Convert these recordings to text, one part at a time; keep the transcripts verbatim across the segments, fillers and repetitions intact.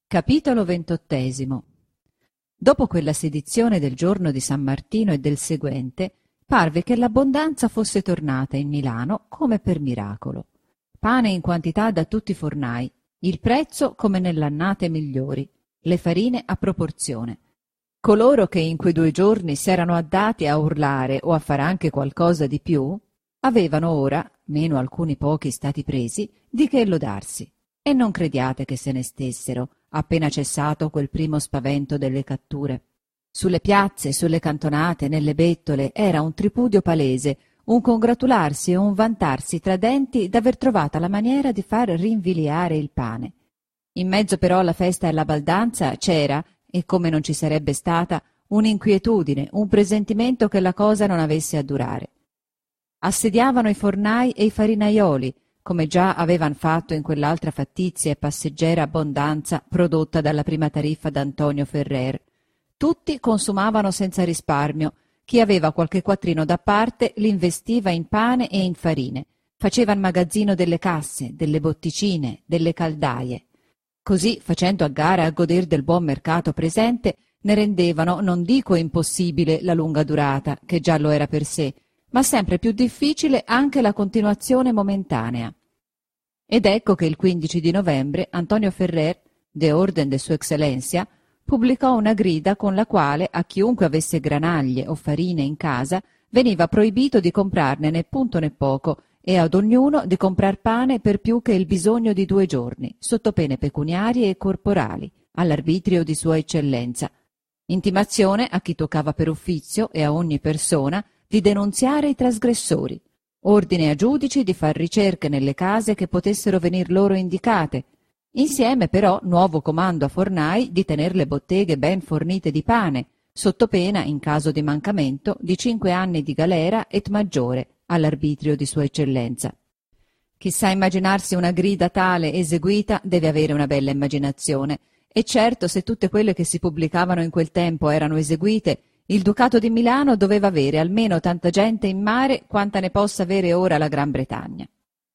Capitolo ventottesimo. Dopo quella sedizione del giorno di San Martino e del seguente, parve che l'abbondanza fosse tornata in Milano come per miracolo. Pane in quantità da tutti i fornai, il prezzo come nelle annate migliori, le farine a proporzione. Coloro che in quei due giorni s'erano addati a urlare o a fare anche qualcosa di più, avevano ora, meno alcuni pochi stati presi, di che lodarsi. E non crediate che se ne stessero, appena cessato quel primo spavento delle catture. Sulle piazze, sulle cantonate, nelle bettole era un tripudio palese, un congratularsi e un vantarsi tra denti d'aver trovata la maniera di far rinviliare il pane. In mezzo però alla festa e alla baldanza c'era, e come non ci sarebbe stata, un'inquietudine, un presentimento che la cosa non avesse a durare. Assediavano i fornai e i farinaioli, come già avevan fatto in quell'altra fattizia e passeggera abbondanza prodotta dalla prima tariffa d'Antonio Ferrer. Tutti consumavano senza risparmio, chi aveva qualche quattrino da parte l'investiva in pane e in farine, facevan magazzino delle casse, delle botticine, delle caldaie. Così, facendo a gara a goder del buon mercato presente, ne rendevano, non dico impossibile, la lunga durata, che già lo era per sé, ma sempre più difficile anche la continuazione momentanea. Ed ecco che il quindici di novembre Antonio Ferrer, de orden de Sua Eccellenza, pubblicò una grida con la quale a chiunque avesse granaglie o farine in casa veniva proibito di comprarne né punto né poco e ad ognuno di comprar pane per più che il bisogno di due giorni, sotto pene pecuniarie e corporali, all'arbitrio di Sua Eccellenza. Intimazione a chi toccava per uffizio e a ogni persona di denunziare i trasgressori. Ordine a giudici di far ricerche nelle case che potessero venir loro indicate. Insieme però nuovo comando a fornai di tener le botteghe ben fornite di pane, sotto pena, in caso di mancamento, di cinque anni di galera et maggiore all'arbitrio di Sua Eccellenza. Chi sa immaginarsi una grida tale eseguita deve avere una bella immaginazione, e certo se tutte quelle che si pubblicavano in quel tempo erano eseguite, il Ducato di Milano doveva avere almeno tanta gente in mare quanta ne possa avere ora la Gran Bretagna.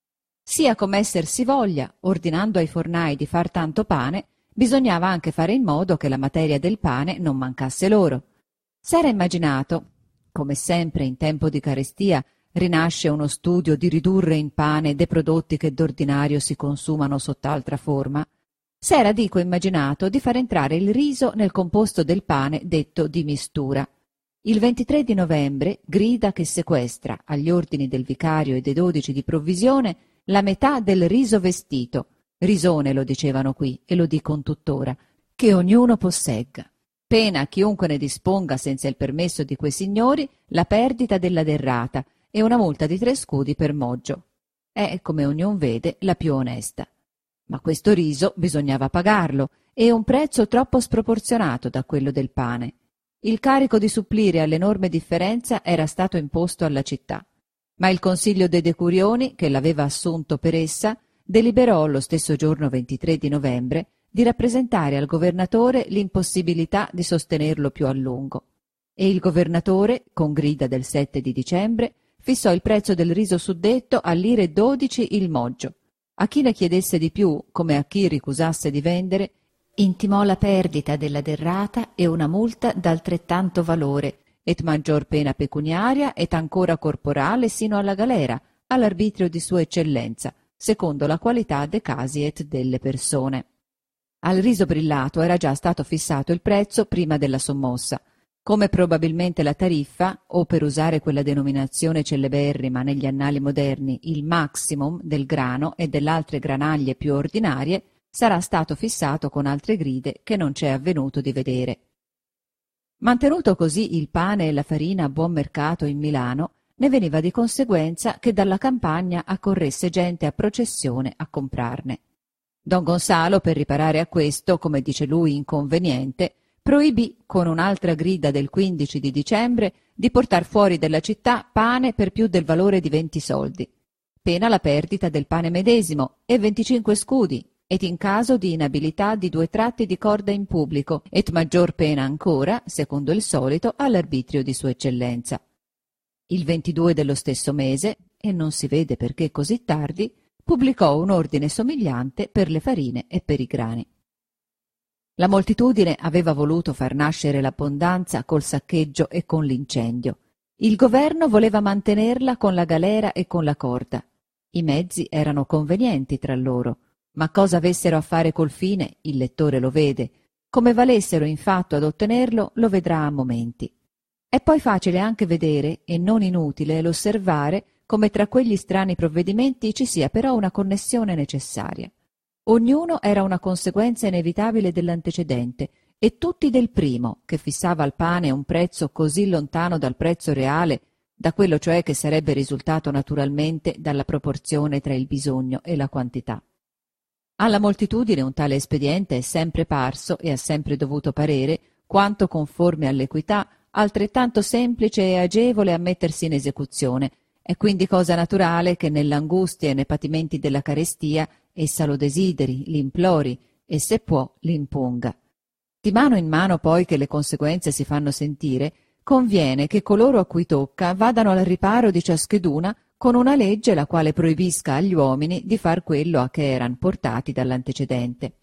Sia come esser si voglia, ordinando ai fornai di far tanto pane, bisognava anche fare in modo che la materia del pane non mancasse loro. S'era immaginato, come sempre in tempo di carestia rinasce uno studio di ridurre in pane dei prodotti che d'ordinario si consumano sott'altra forma, s'era dico immaginato di far entrare il riso nel composto del pane detto di mistura. Il ventitré di novembre grida che sequestra, agli ordini del vicario e dei dodici di provvisione, la metà del riso vestito, risone lo dicevano qui e lo dicon tuttora, che ognuno possegga. Pena a chiunque ne disponga senza il permesso di quei signori la perdita della derrata e una multa di tre scudi per moggio. È, come ognun vede, la più onesta. Ma questo riso bisognava pagarlo, e un prezzo troppo sproporzionato da quello del pane. Il carico di supplire all'enorme differenza era stato imposto alla città, ma il Consiglio dei Decurioni, che l'aveva assunto per essa, deliberò lo stesso giorno ventitré di novembre di rappresentare al governatore l'impossibilità di sostenerlo più a lungo. E il governatore, con grida del sette di dicembre, fissò il prezzo del riso suddetto a lire dodici il moggio. A chi ne chiedesse di più, come a chi ricusasse di vendere, intimò la perdita della derrata e una multa d'altrettanto valore, et maggior pena pecuniaria et ancora corporale sino alla galera, all'arbitrio di Sua Eccellenza, secondo la qualità de casi et delle persone. Al riso brillato era già stato fissato il prezzo prima della sommossa. Come probabilmente la tariffa, o per usare quella denominazione celeberrima negli annali moderni, il maximum del grano e delle altre granaglie più ordinarie, sarà stato fissato con altre gride che non c'è avvenuto di vedere. Mantenuto così il pane e la farina a buon mercato in Milano, ne veniva di conseguenza che dalla campagna accorresse gente a processione a comprarne. Don Gonzalo, per riparare a questo, come dice lui inconveniente, proibì con un'altra grida del quindici di dicembre di portar fuori della città pane per più del valore di venti soldi, pena la perdita del pane medesimo e venticinque scudi, ed in caso di inabilità di due tratti di corda in pubblico, et maggior pena ancora, secondo il solito, all'arbitrio di Sua Eccellenza. Il ventidue dello stesso mese, e non si vede perché così tardi, pubblicò un ordine somigliante per le farine e per i grani. La moltitudine aveva voluto far nascere l'abbondanza col saccheggio e con l'incendio. Il governo voleva mantenerla con la galera e con la corda. I mezzi erano convenienti tra loro, ma cosa avessero a fare col fine il lettore lo vede. Come valessero in fatto ad ottenerlo lo vedrà a momenti. È poi facile anche vedere, e non inutile, l'osservare come tra quegli strani provvedimenti ci sia però una connessione necessaria. Ognuno era una conseguenza inevitabile dell'antecedente, e tutti del primo, che fissava al pane un prezzo così lontano dal prezzo reale, da quello cioè che sarebbe risultato naturalmente dalla proporzione tra il bisogno e la quantità. Alla moltitudine un tale espediente è sempre parso e ha sempre dovuto parere, quanto conforme all'equità, altrettanto semplice e agevole a mettersi in esecuzione. È quindi cosa naturale che nell'angustia e nei patimenti della carestia essa lo desideri, l'implori e, se può, l'impunga. Di mano in mano poi che le conseguenze si fanno sentire, conviene che coloro a cui tocca vadano al riparo di ciascheduna con una legge la quale proibisca agli uomini di far quello a che eran portati dall'antecedente.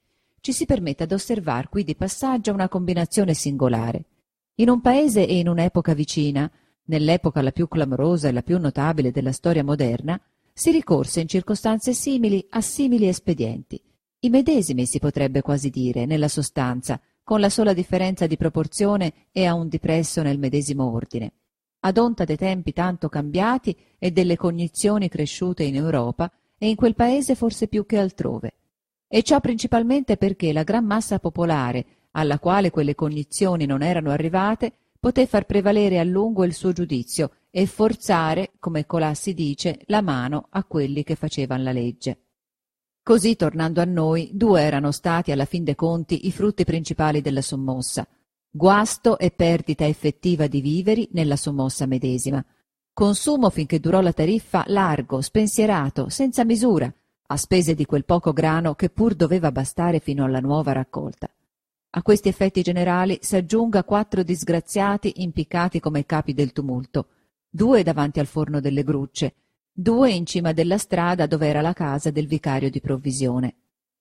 Ci si permette ad osservar qui di passaggio una combinazione singolare. In un paese e in un'epoca vicina, nell'epoca la più clamorosa e la più notabile della storia moderna, si ricorse in circostanze simili a simili espedienti. I medesimi si potrebbe quasi dire, nella sostanza, con la sola differenza di proporzione e a un dipresso nel medesimo ordine. Ad onta dei tempi tanto cambiati e delle cognizioni cresciute in Europa e in quel paese forse più che altrove. E ciò principalmente perché la gran massa popolare, alla quale quelle cognizioni non erano arrivate, poté far prevalere a lungo il suo giudizio e forzare, come colà si dice, la mano a quelli che facevan la legge. Così, tornando a noi, due erano stati alla fin dei conti i frutti principali della sommossa: guasto e perdita effettiva di viveri nella sommossa medesima, consumo finché durò la tariffa largo, spensierato, senza misura, a spese di quel poco grano che pur doveva bastare fino alla nuova raccolta. A questi effetti generali s'aggiunga quattro disgraziati impiccati come capi del tumulto, due davanti al forno delle grucce, due in cima della strada dove era la casa del vicario di provvisione.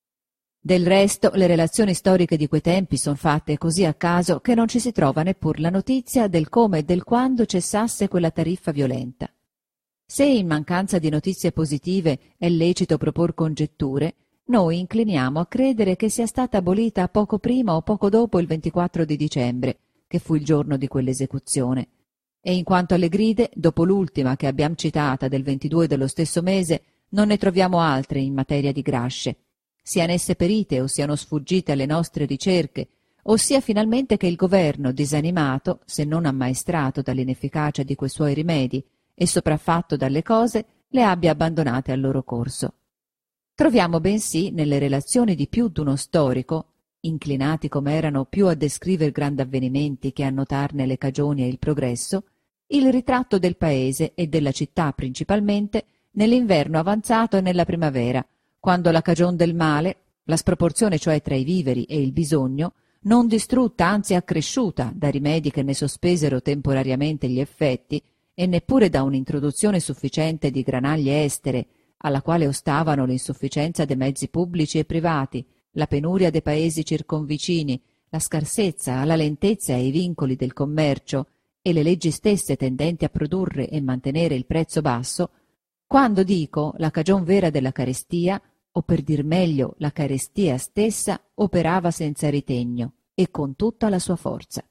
Del resto, le relazioni storiche di quei tempi son fatte così a caso che non ci si trova neppur la notizia del come e del quando cessasse quella tariffa violenta. Se in mancanza di notizie positive è lecito propor congetture, noi incliniamo a credere che sia stata abolita poco prima o poco dopo il ventiquattro di dicembre, che fu il giorno di quell'esecuzione. E in quanto alle gride, dopo l'ultima che abbiam citata del ventidue dello stesso mese, non ne troviamo altre in materia di grasce, siano esse perite o siano sfuggite alle nostre ricerche, o sia finalmente che il governo, disanimato, se non ammaestrato dall'inefficacia di quei suoi rimedi e sopraffatto dalle cose, le abbia abbandonate al loro corso. Troviamo bensì nelle relazioni di più d'uno storico, inclinati come erano più a descriver grandi avvenimenti che a notarne le cagioni e il progresso, il ritratto del paese e della città principalmente nell'inverno avanzato e nella primavera, quando la cagion del male, la sproporzione cioè tra i viveri e il bisogno, non distrutta anzi accresciuta da rimedi che ne sospesero temporariamente gli effetti e neppure da un'introduzione sufficiente di granaglie estere, alla quale ostavano l'insufficienza dei mezzi pubblici e privati, la penuria dei paesi circonvicini, la scarsezza, la lentezza e i vincoli del commercio e le leggi stesse tendenti a produrre e mantenere il prezzo basso, quando dico la cagion vera della carestia, o per dir meglio la carestia stessa, operava senza ritegno e con tutta la sua forza.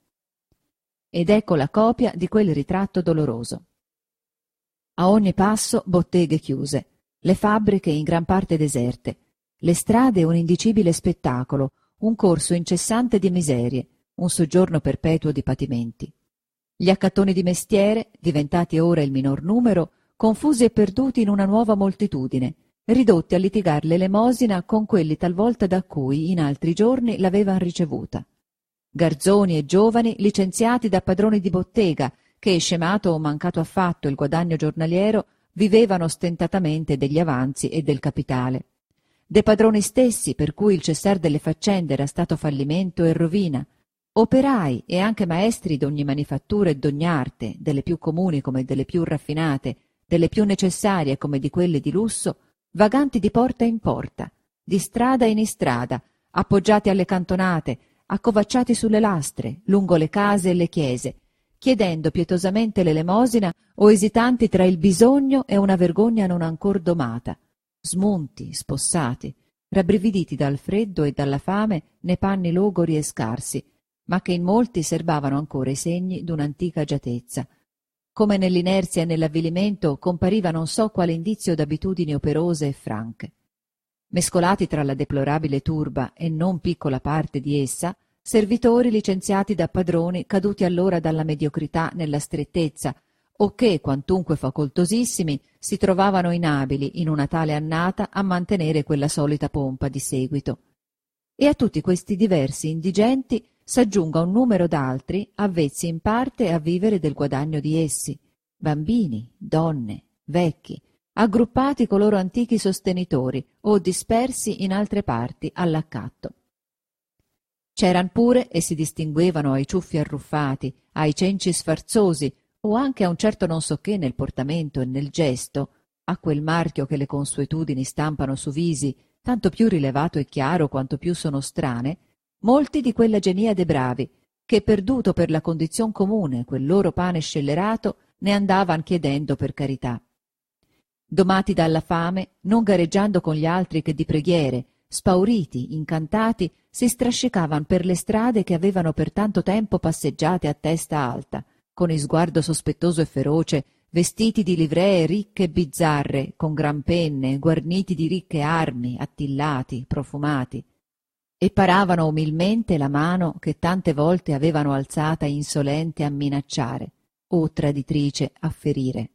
Ed ecco la copia di quel ritratto doloroso. A ogni passo botteghe chiuse, le fabbriche in gran parte deserte, le strade un indicibile spettacolo, un corso incessante di miserie, un soggiorno perpetuo di patimenti. Gli accattoni di mestiere, diventati ora il minor numero, confusi e perduti in una nuova moltitudine, ridotti a litigar l'elemosina con quelli talvolta da cui in altri giorni l'avevan ricevuta. Garzoni e giovani licenziati da padroni di bottega che, scemato o mancato affatto il guadagno giornaliero, vivevano stentatamente degli avanzi e del capitale. Dei padroni stessi per cui il cessar delle faccende era stato fallimento e rovina, operai e anche maestri d'ogni manifattura e d'ogni arte, delle più comuni come delle più raffinate, delle più necessarie come di quelle di lusso, vaganti di porta in porta, di strada in istrada, appoggiati alle cantonate, accovacciati sulle lastre, lungo le case e le chiese, chiedendo pietosamente l'elemosina o esitanti tra il bisogno e una vergogna non ancor domata, smunti, spossati, rabbrividiti dal freddo e dalla fame nei panni logori e scarsi, ma che in molti serbavano ancora i segni d'un'antica agiatezza, come nell'inerzia e nell'avvilimento compariva non so quale indizio d'abitudini operose e franche. Mescolati tra la deplorabile turba e non piccola parte di essa, servitori licenziati da padroni caduti allora dalla mediocrità nella strettezza, o che, quantunque facoltosissimi, si trovavano inabili in una tale annata a mantenere quella solita pompa di seguito. E a tutti questi diversi indigenti s'aggiunga un numero d'altri avvezzi in parte a vivere del guadagno di essi, bambini, donne, vecchi, aggruppati con loro antichi sostenitori o dispersi in altre parti all'accatto. C'eran pure, e si distinguevano ai ciuffi arruffati, ai cenci sfarzosi, o anche a un certo non so che nel portamento e nel gesto, a quel marchio che le consuetudini stampano su visi, tanto più rilevato e chiaro quanto più sono strane, molti di quella genia de bravi, che perduto per la condizion comune quel loro pane scellerato, ne andavan chiedendo per carità. Domati dalla fame, non gareggiando con gli altri che di preghiere, spauriti, incantati, si strascicavan per le strade che avevano per tanto tempo passeggiate a testa alta, con isguardo sospettoso e feroce, vestiti di livree ricche e bizzarre, con gran penne, guarniti di ricche armi, attillati, profumati, e paravano umilmente la mano che tante volte avevano alzata insolente a minacciare, o traditrice a ferire.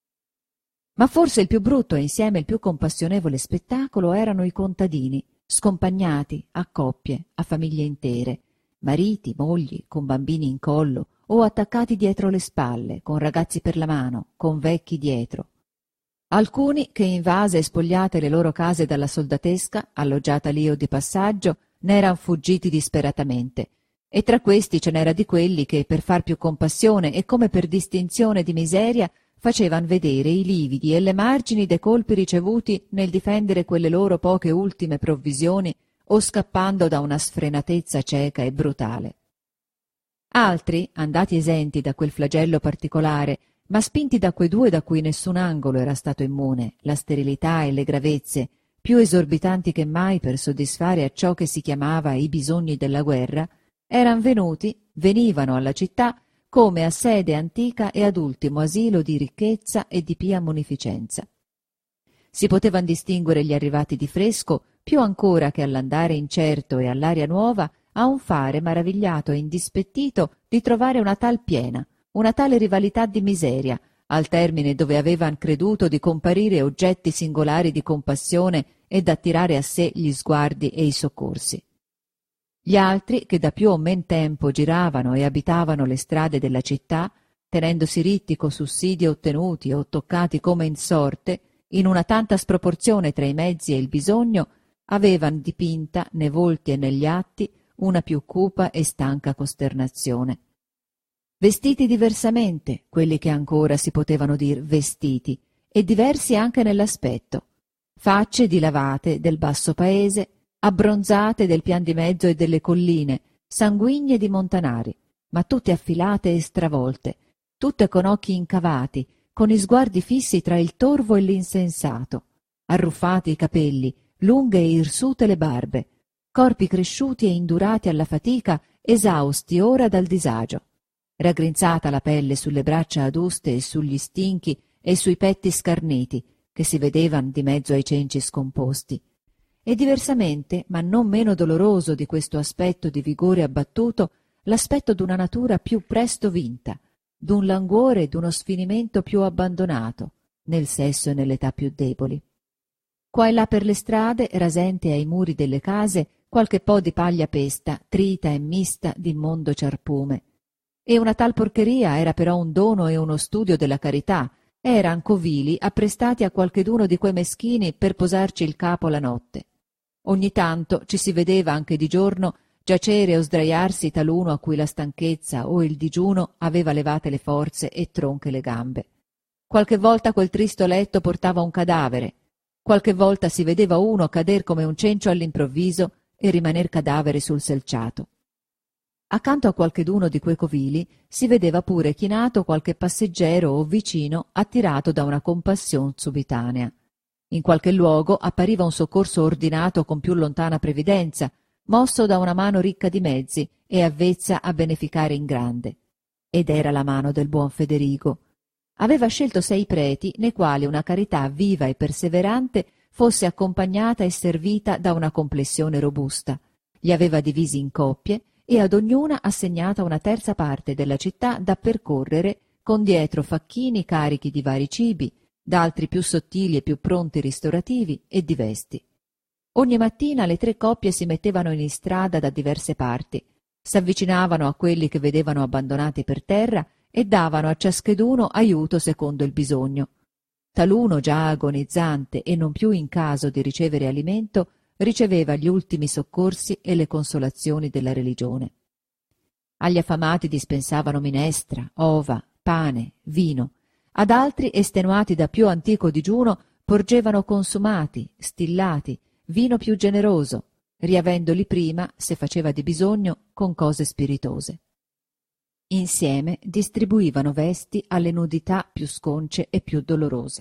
Ma forse il più brutto e insieme il più compassionevole spettacolo erano i contadini, scompagnati a coppie, a famiglie intere, mariti, mogli, con bambini in collo, o attaccati dietro le spalle, con ragazzi per la mano, con vecchi dietro. Alcuni che, invase e spogliate le loro case dalla soldatesca, alloggiata lì o di passaggio, ne eran fuggiti disperatamente, e tra questi ce n'era di quelli che, per far più compassione e come per distinzione di miseria, facevan vedere i lividi e le margini dei colpi ricevuti nel difendere quelle loro poche ultime provvisioni o scappando da una sfrenatezza cieca e brutale. Altri, andati esenti da quel flagello particolare, ma spinti da quei due da cui nessun angolo era stato immune, la sterilità e le gravezze, più esorbitanti che mai per soddisfare a ciò che si chiamava i bisogni della guerra, eran venuti, venivano alla città come a sede antica e ad ultimo asilo di ricchezza e di pia munificenza. Si potevan distinguere gli arrivati di fresco più ancora che all'andare incerto e all'aria nuova a un fare maravigliato e indispettito di trovare una tal piena, una tale rivalità di miseria, al termine dove avevan creduto di comparire oggetti singolari di compassione e d'attirare a sé gli sguardi e i soccorsi. Gli altri, che da più o men tempo giravano e abitavano le strade della città, tenendosi ritti co sussidi ottenuti o toccati come in sorte, in una tanta sproporzione tra i mezzi e il bisogno, avevan dipinta nei volti e negli atti una più cupa e stanca costernazione. Vestiti diversamente, quelli che ancora si potevano dir vestiti, e diversi anche nell'aspetto, facce dilavate del basso paese, abbronzate del pian di mezzo e delle colline, sanguigne di montanari, ma tutte affilate e stravolte, tutte con occhi incavati, con i sguardi fissi tra il torvo e l'insensato, arruffati i capelli, lunghe e irsute le barbe, corpi cresciuti e indurati alla fatica, esausti ora dal disagio, raggrinzata la pelle sulle braccia aduste e sugli stinchi e sui petti scarniti, che si vedevan di mezzo ai cenci scomposti. E diversamente, ma non meno doloroso di questo aspetto di vigore abbattuto, l'aspetto d'una natura più presto vinta, d'un languore e d'uno sfinimento più abbandonato, nel sesso e nell'età più deboli. Qua e là per le strade, rasente ai muri delle case, qualche po' di paglia pesta, trita e mista d'immondo ciarpume. E una tal porcheria era però un dono e uno studio della carità, eran covili apprestati a qualcheduno di quei meschini per posarci il capo la notte. Ogni tanto ci si vedeva anche di giorno giacere o sdraiarsi taluno a cui la stanchezza o il digiuno aveva levate le forze e tronche le gambe. Qualche volta quel tristo letto portava un cadavere, qualche volta si vedeva uno cader come un cencio all'improvviso e rimaner cadavere sul selciato. Accanto a qualcheduno di quei covili si vedeva pure chinato qualche passeggero o vicino attirato da una compassione subitanea. In qualche luogo appariva un soccorso ordinato con più lontana previdenza, mosso da una mano ricca di mezzi e avvezza a beneficare in grande. Ed era la mano del buon Federigo. Aveva scelto sei preti nei quali una carità viva e perseverante fosse accompagnata e servita da una complessione robusta. Li aveva divisi in coppie e ad ognuna assegnata una terza parte della città da percorrere con dietro facchini carichi di vari cibi, d'altri più sottili e più pronti ristorativi e di vesti. Ogni mattina le tre coppie si mettevano in istrada da diverse parti, s'avvicinavano a quelli che vedevano abbandonati per terra e davano a ciascheduno aiuto secondo il bisogno. Taluno, già agonizzante e non più in caso di ricevere alimento, riceveva gli ultimi soccorsi e le consolazioni della religione. Agli affamati dispensavano minestra, ova, pane, vino. Ad altri, estenuati da più antico digiuno, porgevano consumati, stillati, vino più generoso, riavendoli prima, se faceva di bisogno, con cose spiritose. Insieme distribuivano vesti alle nudità più sconce e più dolorose.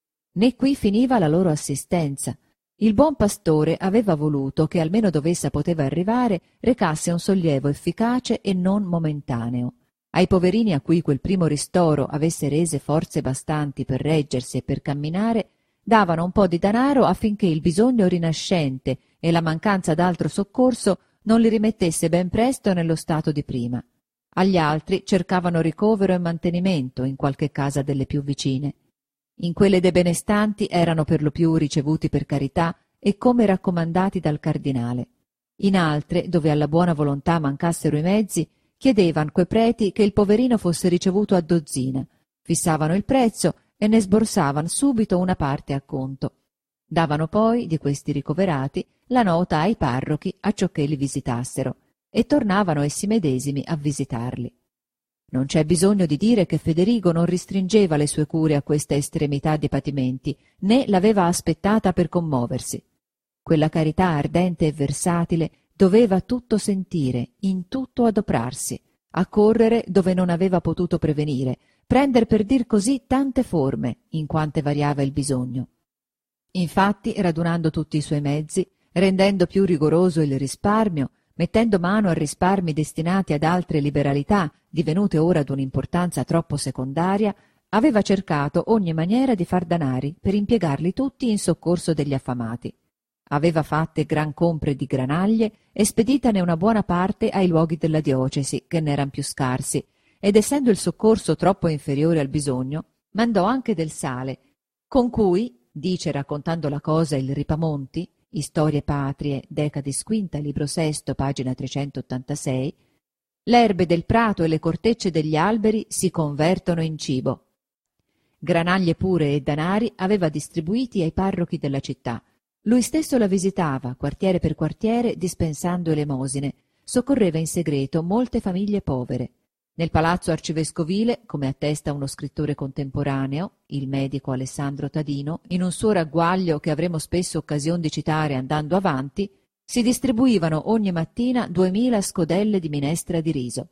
Né qui finiva la loro assistenza. Il buon pastore aveva voluto che, almeno dove essa poteva arrivare, recasse un sollievo efficace e non momentaneo. Ai poverini a cui quel primo ristoro avesse rese forze bastanti per reggersi e per camminare, davano un po' di danaro affinché il bisogno rinascente e la mancanza d'altro soccorso non li rimettesse ben presto nello stato di prima. Agli altri cercavano ricovero e mantenimento in qualche casa delle più vicine. In quelle dei benestanti erano per lo più ricevuti per carità e come raccomandati dal cardinale. In altre, dove alla buona volontà mancassero i mezzi, chiedevan quei preti che il poverino fosse ricevuto a dozzina, fissavano il prezzo e ne sborsavan subito una parte a conto. Davano poi, di questi ricoverati, la nota ai parrochi acciocché li visitassero, e tornavano essi medesimi a visitarli. Non c'è bisogno di dire che Federigo non ristringeva le sue cure a questa estremità di patimenti, né l'aveva aspettata per commoversi. Quella carità ardente e versatile doveva tutto sentire, in tutto adoprarsi, accorrere dove non aveva potuto prevenire, prender per dir così tante forme, in quante variava il bisogno. Infatti, radunando tutti i suoi mezzi, rendendo più rigoroso il risparmio, mettendo mano a risparmi destinati ad altre liberalità, divenute ora d'un'importanza troppo secondaria, aveva cercato ogni maniera di far danari per impiegarli tutti in soccorso degli affamati. Aveva fatte gran compre di granaglie e speditane una buona parte ai luoghi della diocesi, che n'eran più scarsi, ed essendo il soccorso troppo inferiore al bisogno, mandò anche del sale, con cui, dice raccontando la cosa il Ripamonti, Storie Patrie, Decadis Quinta, libro sesto, pagina trecentottantasei, l'erbe del prato e le cortecce degli alberi si convertono in cibo. Granaglie pure e danari aveva distribuiti ai parrochi della città. Lui stesso la visitava, quartiere per quartiere, dispensando elemosine, soccorreva in segreto molte famiglie povere. Nel palazzo arcivescovile, come attesta uno scrittore contemporaneo, il medico Alessandro Tadino, in un suo ragguaglio che avremo spesso occasione di citare andando avanti, si distribuivano ogni mattina duemila scodelle di minestra di riso.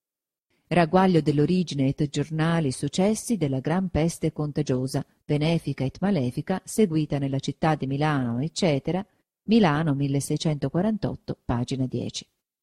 Ragguaglio dell'origine et giornali successi della gran peste contagiosa, benefica et malefica, seguita nella città di Milano, eccetera, Milano milleseicentoquarantotto, pagina dieci.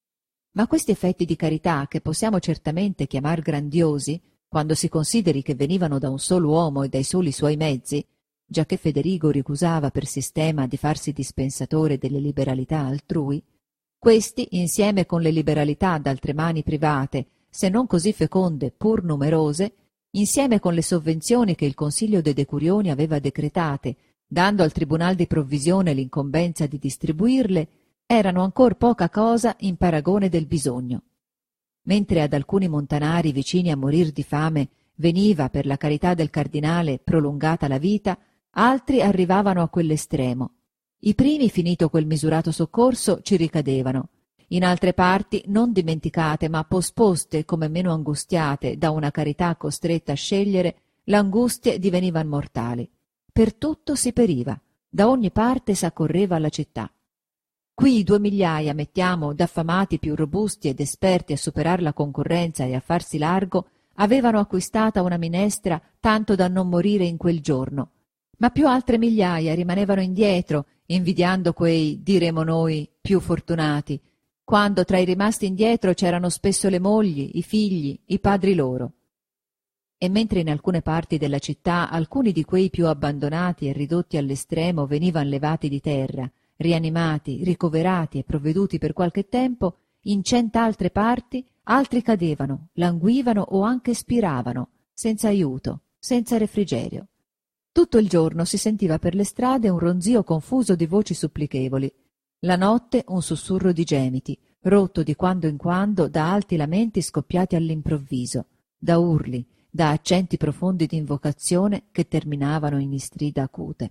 Ma questi effetti di carità, che possiamo certamente chiamar grandiosi, quando si consideri che venivano da un solo uomo e dai soli suoi mezzi, giacché Federigo ricusava per sistema di farsi dispensatore delle liberalità altrui, questi, insieme con le liberalità d'altre mani private, se non così feconde pur numerose, insieme con le sovvenzioni che il Consiglio dei Decurioni aveva decretate, dando al Tribunal di Provvisione l'incombenza di distribuirle, erano ancor poca cosa in paragone del bisogno. Mentre ad alcuni montanari vicini a morir di fame veniva, per la carità del cardinale, prolungata la vita, altri arrivavano a quell'estremo. I primi, finito quel misurato soccorso, ci ricadevano. In altre parti, non dimenticate ma posposte come meno angustiate da una carità costretta a scegliere, l'angustie divenivan mortali. Per tutto si periva, da ogni parte s'accorreva alla città. Qui due migliaia, mettiamo, d'affamati più robusti ed esperti a superar la concorrenza e a farsi largo, avevano acquistata una minestra tanto da non morire in quel giorno. Ma più altre migliaia rimanevano indietro, invidiando quei, diremo noi, più fortunati, quando tra i rimasti indietro c'erano spesso le mogli, i figli, i padri loro. E mentre in alcune parti della città alcuni di quei più abbandonati e ridotti all'estremo venivan levati di terra, rianimati, ricoverati e provveduti per qualche tempo, in cent'altre parti altri cadevano, languivano o anche spiravano, senza aiuto, senza refrigerio. Tutto il giorno si sentiva per le strade un ronzio confuso di voci supplichevoli, la notte un sussurro di gemiti, rotto di quando in quando da alti lamenti scoppiati all'improvviso, da urli, da accenti profondi d'invocazione che terminavano in istrida acute.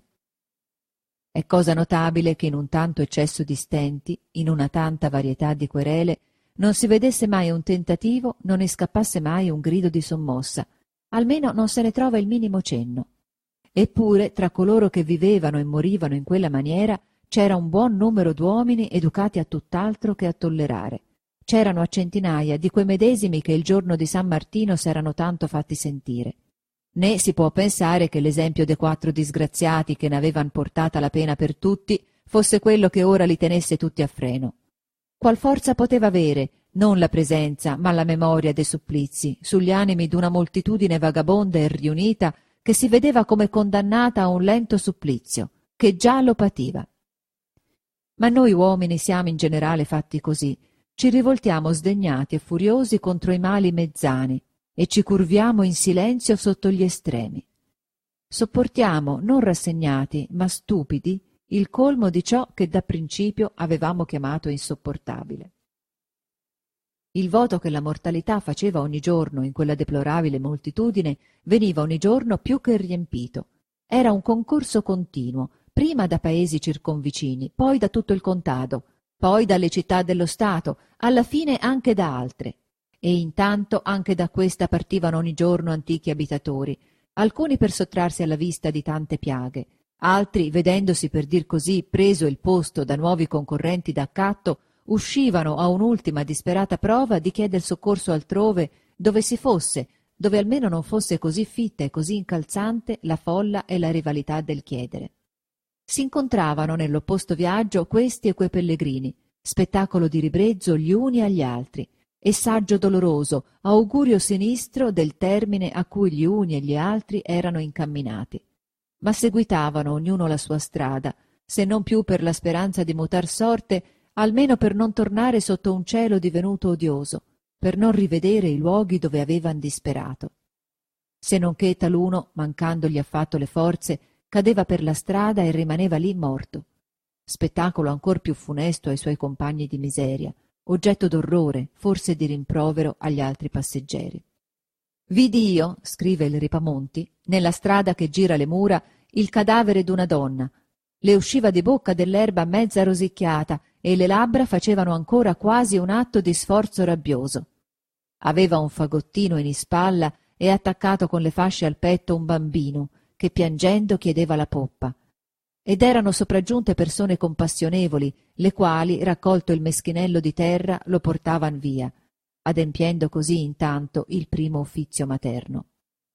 È cosa notabile che in un tanto eccesso di stenti, in una tanta varietà di querele, non si vedesse mai un tentativo, non ne scappasse mai un grido di sommossa, almeno non se ne trova il minimo cenno. Eppure tra coloro che vivevano e morivano in quella maniera c'era un buon numero d'uomini educati a tutt'altro che a tollerare. C'erano a centinaia di quei medesimi che il giorno di San Martino s'erano tanto fatti sentire. Né si può pensare che l'esempio dei quattro disgraziati che ne avevan portata la pena per tutti fosse quello che ora li tenesse tutti a freno. Qual forza poteva avere, non la presenza, ma la memoria dei supplizi, sugli animi d'una moltitudine vagabonda e riunita che si vedeva come condannata a un lento supplizio, che già lo pativa. Ma noi uomini siamo in generale fatti così, ci rivoltiamo sdegnati e furiosi contro i mali mezzani e ci curviamo in silenzio sotto gli estremi. Sopportiamo, non rassegnati, ma stupidi, il colmo di ciò che da principio avevamo chiamato insopportabile. Il voto che la mortalità faceva ogni giorno in quella deplorabile moltitudine veniva ogni giorno più che riempito. Era un concorso continuo, prima da paesi circonvicini, poi da tutto il contado, poi dalle città dello Stato, alla fine anche da altre. E intanto anche da questa partivano ogni giorno antichi abitatori, alcuni per sottrarsi alla vista di tante piaghe, altri, vedendosi per dir così preso il posto da nuovi concorrenti d'accatto, uscivano a un'ultima disperata prova di chieder soccorso altrove, dove si fosse, dove almeno non fosse così fitta e così incalzante la folla e la rivalità del chiedere. Si incontravano nell'opposto viaggio questi e quei pellegrini, spettacolo di ribrezzo gli uni agli altri, e saggio doloroso, augurio sinistro del termine a cui gli uni e gli altri erano incamminati. Ma seguitavano ognuno la sua strada, se non più per la speranza di mutar sorte, almeno per non tornare sotto un cielo divenuto odioso, per non rivedere i luoghi dove avevan disperato. Se non che taluno, mancandogli affatto le forze, cadeva per la strada e rimaneva lì morto. Spettacolo ancor più funesto ai suoi compagni di miseria, oggetto d'orrore, forse di rimprovero agli altri passeggeri. Vidi io, scrive il Ripamonti, nella strada che gira le mura, il cadavere d'una donna. Le usciva di bocca dell'erba mezza rosicchiata e le labbra facevano ancora quasi un atto di sforzo rabbioso. Aveva un fagottino in ispalla e attaccato con le fasce al petto un bambino, che piangendo chiedeva la poppa. Ed erano sopraggiunte persone compassionevoli, le quali, raccolto il meschinello di terra, lo portavan via, adempiendo così intanto il primo uffizio materno.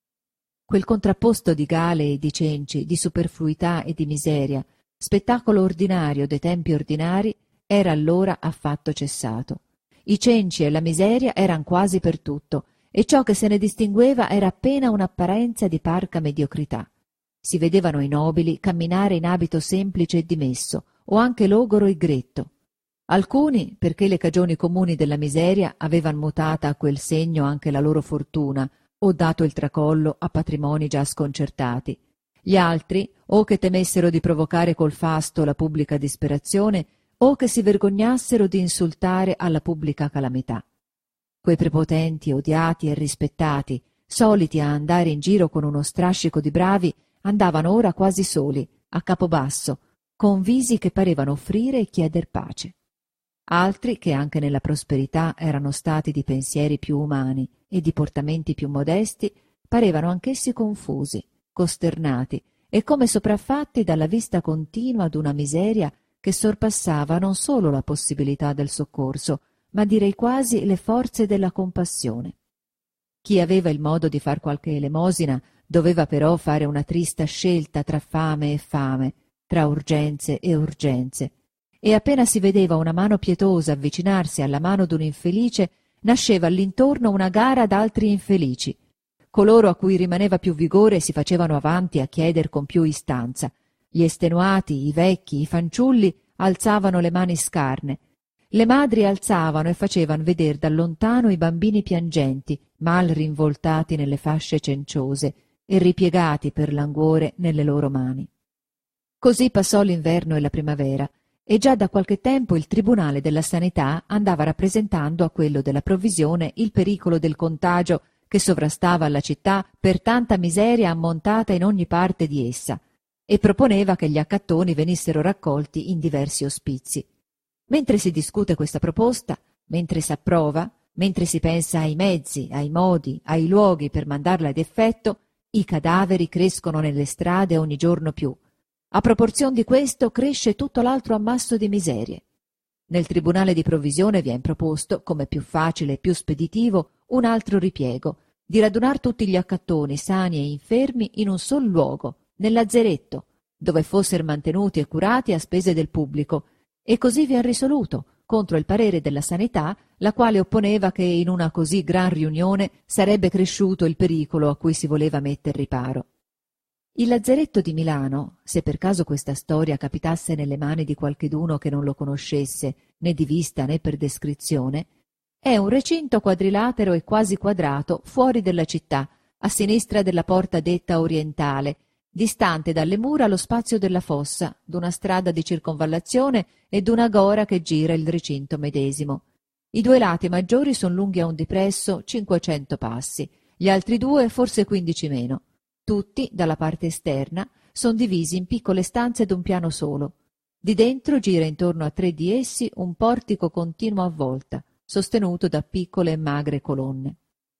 Quel contrapposto di gale e di cenci, di superfluità e di miseria, spettacolo ordinario dei tempi ordinari, era allora affatto cessato. I cenci e la miseria eran quasi per tutto, e ciò che se ne distingueva era appena un'apparenza di parca mediocrità. Si vedevano i nobili camminare in abito semplice e dimesso, o anche logoro e gretto. Alcuni, perché le cagioni comuni della miseria avevan mutata a quel segno anche la loro fortuna, o dato il tracollo a patrimoni già sconcertati. Gli altri, o che temessero di provocare col fasto la pubblica disperazione, o che si vergognassero di insultare alla pubblica calamità. Quei prepotenti, odiati e rispettati, soliti a andare in giro con uno strascico di bravi, andavano ora quasi soli, a capo basso, con visi che parevano offrire e chieder pace. Altri, che anche nella prosperità erano stati di pensieri più umani e di portamenti più modesti, parevano anch'essi confusi, costernati e come sopraffatti dalla vista continua d'una miseria che sorpassava non solo la possibilità del soccorso, ma direi quasi le forze della compassione. Chi aveva il modo di far qualche elemosina doveva però fare una trista scelta tra fame e fame, tra urgenze e urgenze, e appena si vedeva una mano pietosa avvicinarsi alla mano d'un infelice, nasceva all'intorno una gara d'altri infelici. Coloro a cui rimaneva più vigore si facevano avanti a chieder con più istanza. Gli estenuati, i vecchi, i fanciulli alzavano le mani scarne. Le madri alzavano e facevano veder da lontano i bambini piangenti, mal rinvoltati nelle fasce cenciose e ripiegati per languore nelle loro mani. Così passò l'inverno e la primavera, e già da qualche tempo il Tribunale della Sanità andava rappresentando a quello della Provvisione il pericolo del contagio che sovrastava alla città per tanta miseria ammontata in ogni parte di essa, e proponeva che gli accattoni venissero raccolti in diversi ospizi. Mentre si discute questa proposta, mentre s'approva, mentre si pensa ai mezzi, ai modi, ai luoghi per mandarla ad effetto, i cadaveri crescono nelle strade ogni giorno più. A proporzione di questo cresce tutto l'altro ammasso di miserie. Nel Tribunale di Provvisione vien proposto, come più facile e più speditivo, un altro ripiego, di radunar tutti gli accattoni sani e infermi in un sol luogo, nel lazzeretto, dove fossero mantenuti e curati a spese del pubblico, e così vien risoluto, contro il parere della Sanità, la quale opponeva che in una così gran riunione sarebbe cresciuto il pericolo a cui si voleva metter riparo. Il lazzeretto di Milano, se per caso questa storia capitasse nelle mani di qualcheduno che non lo conoscesse, né di vista né per descrizione, è un recinto quadrilatero e quasi quadrato fuori della città, a sinistra della porta detta orientale, distante dalle mura lo spazio della fossa, d'una strada di circonvallazione e d'una gora che gira il recinto medesimo. I due lati maggiori son lunghi a un dipresso cinquecento passi, gli altri due forse quindici meno. Tutti, dalla parte esterna, son divisi in piccole stanze d'un piano solo. Di dentro gira intorno a tre di essi un portico continuo a volta, sostenuto da piccole e magre colonne.